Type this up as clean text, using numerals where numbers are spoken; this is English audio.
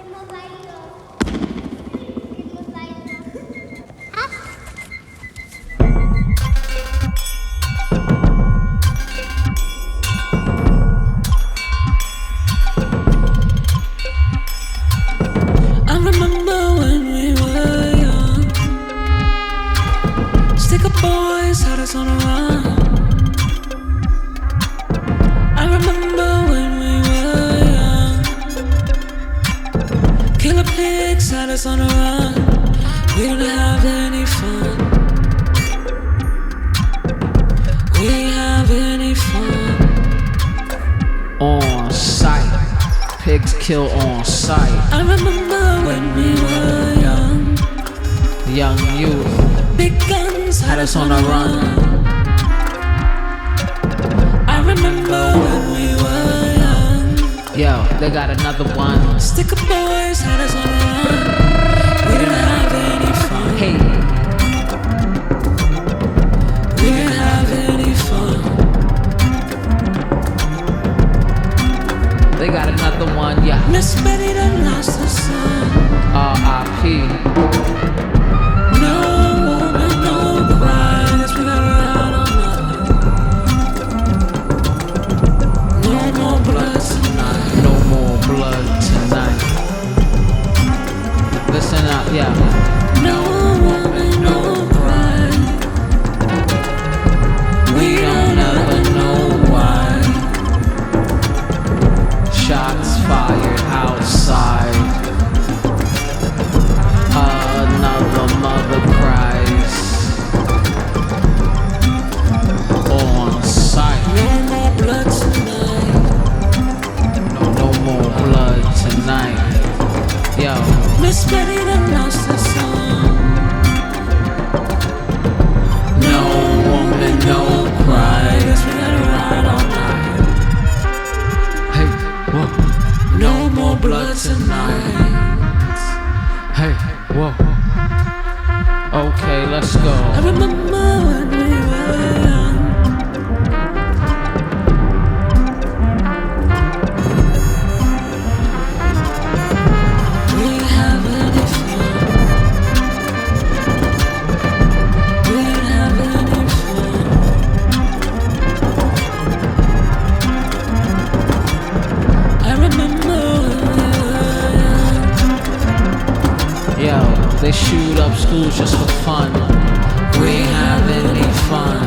I remember when we were young. Sticker boys had us on a run. I remember when we were young. Killer pigs had us on a run. We didn't have any fun. We didn't have any fun. On sight, pigs kill on sight. I remember when we were young. Young youth Big guns had us on a run. I remember when we were young. Yo, they got another one. Sticker boys had us on a run. We didn't have any fun. Hey, We didn't have any fun. they got another one. Yeah, Miss Betty done lost her son. R.I.P. No woman, no cry. Guess we got around all night. No more blood tonight. No more blood tonight. Listen up, yeah. No woman, no cry. We don't ever know why. Shots fired outside. Another mother cries. On sight. No more blood tonight. No more blood tonight. Yo, Miss Betty done lost her son. no woman, no cry. Guess we gotta ride all night. Hey, whoa. No more blood tonight. Hey, whoa. Okay, let's go. I remember when we were young. We didn't have any fun. We didn't have any fun. I remember when we were young. Yo, they shoot up schools just for fun. We ain't have any fun.